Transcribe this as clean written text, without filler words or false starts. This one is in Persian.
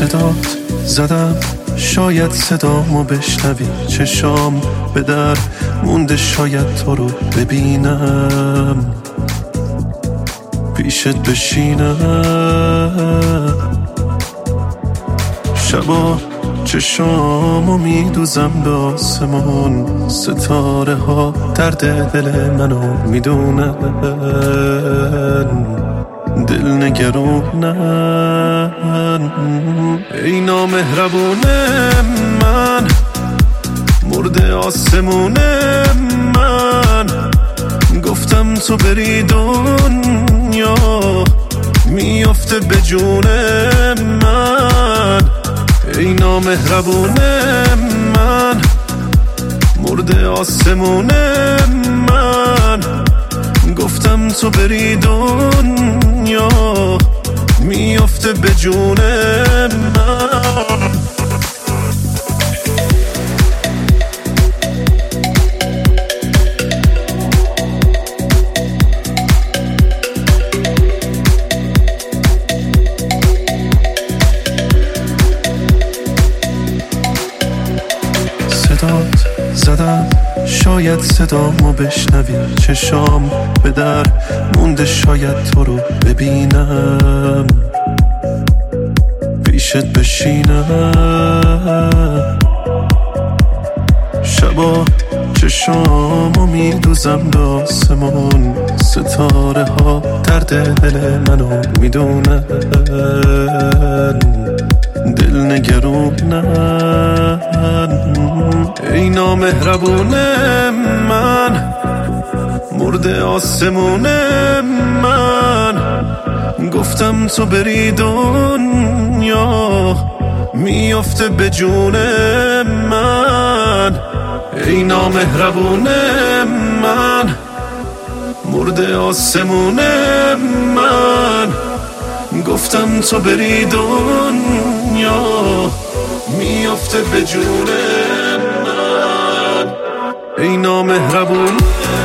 صدات زدم شاید صدامو بشنوی، چشام به در مونده شاید تو رو ببینم، پیشت بشینم. شبا چشامو میدوزم به آسمون، ستاره ها درد دل منو میدونن، دل نگرونن. ای نامهربون من، مرده آسمون من، گفتم تو بری دنیا میافته به جون من. ای نامهربون من، مرده آسمون من، گفتم تو بری دنیا میافته به جون من. صدات زدم شاید صدامو بشنوی، چشام به در مونده شاید تو رو ببینم، پیشت بشینم. شبا چشامو میدوزم به آسمون، ستاره ها درد دل منو میدونن، دل نگرونن. ای نامهربون من، مرده آسمون من، گفتم تو بری دنیا میافته به جون من. ای نامهربون من، مرده آسمون من، گفتم تو بری دنیا میافته به جون من. ای نامهربون